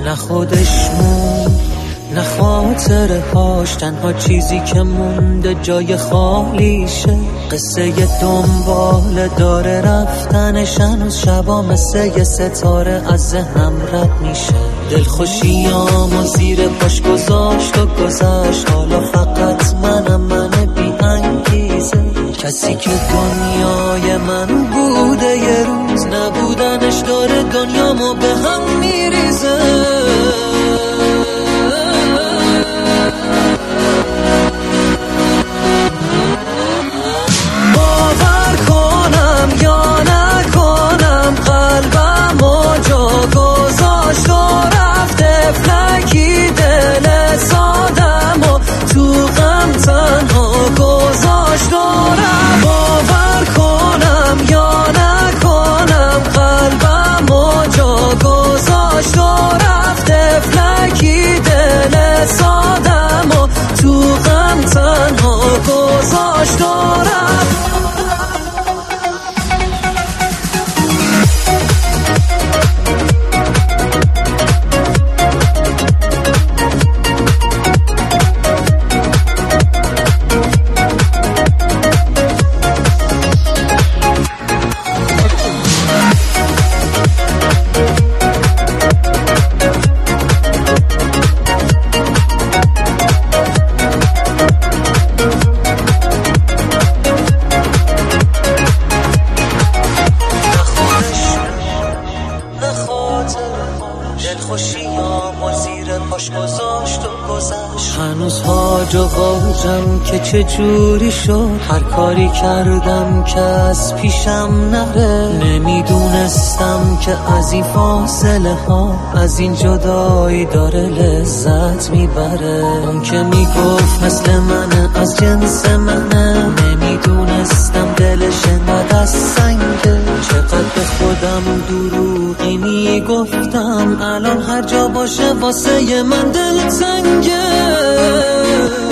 نه خودش مون نه خاطره هاش، تنها چیزی که مونده جای خالیشه. قصه دنبال داره رفتنش، هنوز شبا مثل یه ستاره از ذهنم رد میشه. دلخوشیامو زیر پاش گذاشت و گذشت، حالا فقط من بی انگیزه. کسی که دنیای من بوده یه روز، نبودنش داره دنیامو به هم میریزه. باور کنم یا نکنم، قلبمو جا گذاشت و رفته فلکی دل سادمو تو غم تنها گذاشت و رفت. باور کنم یا نکنم، قلبمو جا گذاشت و رفته فلکی دل سادمو تو غم تنها گذاشت و رفت. دلخوشیامو زیر پاش گذاشت و گذشت. هنوز هاج و واجم که چه جوری شد، هر کاری کردم که از پیشم نره. نمیدونستم که از این فاصله ها، از این جدایی داره لذت میبره. اون که میگفت مثل منه، از جنس منه، نمیدونستم دلش انقدر از سنگه. چقدر به خودم دروغی میگفتم، الان هر جا باشه واسه من دل تنگه.